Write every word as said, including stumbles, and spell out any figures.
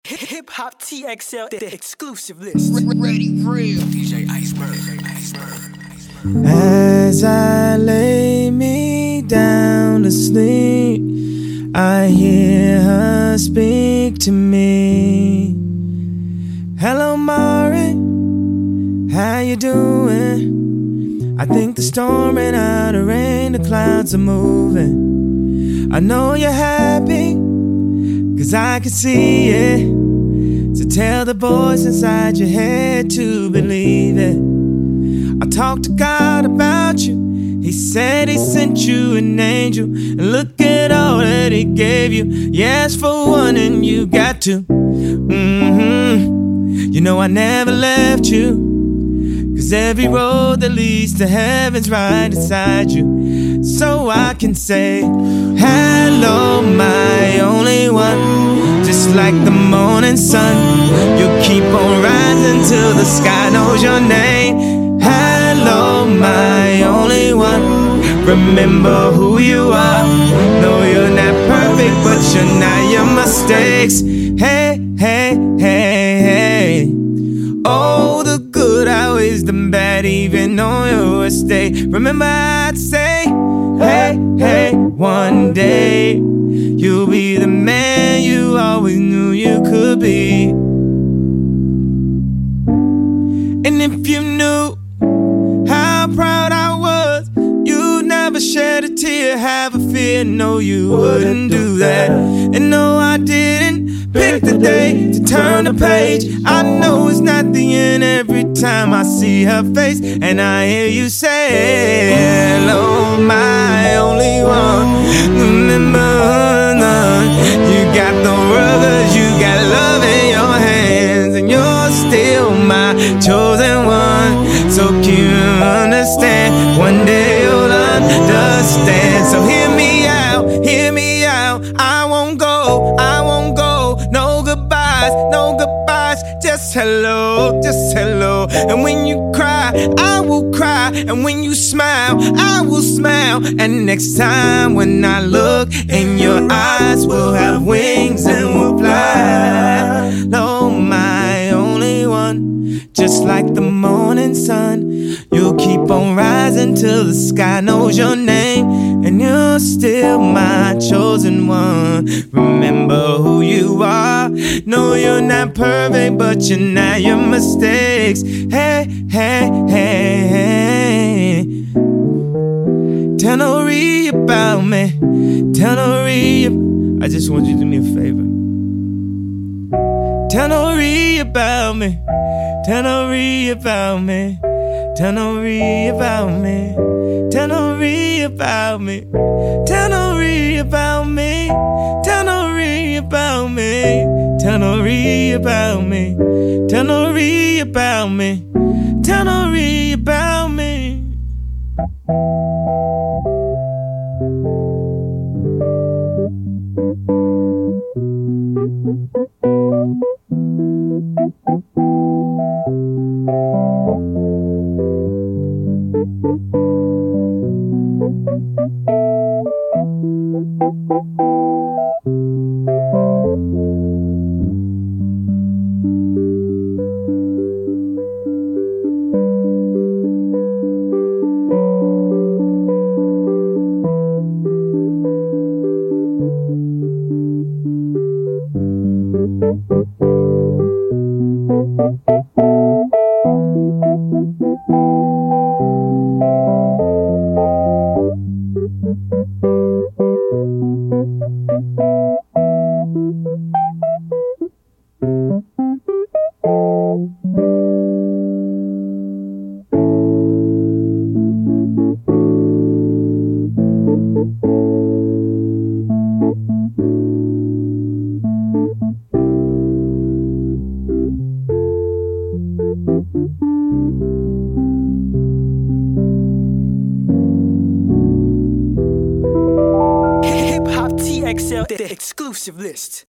Hip Hop T X L, the exclusive list. Ready, real. D J Iceberg. D J Iceberg. As I lay me down to sleep, I hear her speak to me. Hello, Mari, how you doing? I think the storm ran out of rain, the clouds are moving. I know you're happy, cause I can see it. So tell the voice inside your head to believe it. I talked to God about you. He said he sent you an angel, and look at all that he gave you. You asked for one and you got two. Mm-hmm. You know I never left you, cause every road that leads to heaven's right inside you. So I can say, hello, my only one. Just like the morning sun, you keep on rising till the sky knows your name. Hello, my only one. Remember who you are. No, you're not perfect, but you're not your mistakes. Hey, hey, hey, hey. Oh, the good outweighs the bad, even on your estate. Remember I'd say, hey, hey, one day you'll be the man you always knew you could be. And if you knew how proud I was, you'd never shed a tear, have a fear, no you wouldn't do that. And no, I didn't pick the day to turn the page. I know it's not the end every time I see her face, and I hear you say, hello, my only one. Remember, none. You got the world, cause you got love in your hands, and you're still my chosen one. So keep you understand, one day you'll understand. So hear me out, hear me out. I won't go, I won't go. No goodbyes, no goodbyes. Just hello, just hello. And when you cry, I will cry. And when you smile, I will smile. And next time when I look in your eyes, we'll have wings and we'll fly. No, my only one. Just like the morning sun, you'll keep on rising till the sky knows your name. And you're still my chosen one. Remember who you are. No, you're not perfect, but you're not your mistakes. Hey, hey, hey, hey. Tell Nori about me. Tell Nori. I just want you to do me a favor. Tell Nori about me. Tell Nori about me. Tell Nori about me. Tell Nori about me. Tell Nori about me. Tell Nori about me. Tell Nori about me. Tell Nori about me. Tell Nori about me. Hip Hop T X L, the exclusive list.